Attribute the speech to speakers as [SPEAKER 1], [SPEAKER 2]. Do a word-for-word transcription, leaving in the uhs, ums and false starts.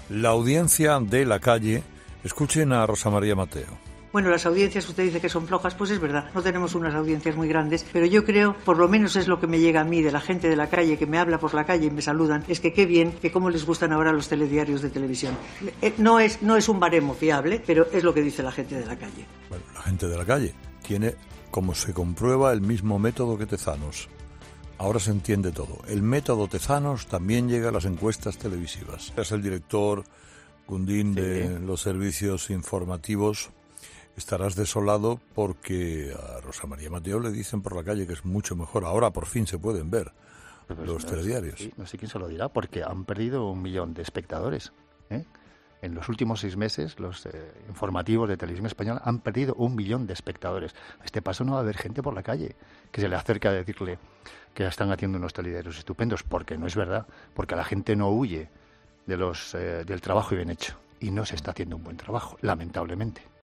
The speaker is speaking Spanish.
[SPEAKER 1] La audiencia de la calle. Escuchen a Rosa María Mateo.
[SPEAKER 2] Bueno, las audiencias, usted dice que son flojas, pues es verdad, no tenemos unas audiencias muy grandes, pero yo creo, por lo menos es lo que me llega a mí de la gente de la calle, que me habla por la calle y me saludan, es que qué bien, que cómo les gustan ahora los telediarios de televisión. No es, no es un baremo fiable, pero es lo que dice la gente de la calle.
[SPEAKER 1] Bueno, la gente de la calle tiene, como se comprueba, el mismo método que Tezanos. Ahora se entiende todo. El método Tezanos también llega a las encuestas televisivas. Es el director Gundín sí. de los servicios informativos. Estarás desolado porque a Rosa María Mateo le dicen por la calle que es mucho mejor. Ahora por fin se pueden ver pues los no telediarios.
[SPEAKER 3] Sé, no sé quién se lo dirá, porque han perdido un millón de espectadores. ¿eh? En los últimos seis meses, los eh, informativos de Televisión Española han perdido un millón de espectadores. A este paso no va a haber gente por la calle que se le acerque a decirle que están haciendo unos telediarios estupendos, porque no es verdad, porque la gente no huye de los eh, del trabajo bien hecho y no se está haciendo un buen trabajo, lamentablemente.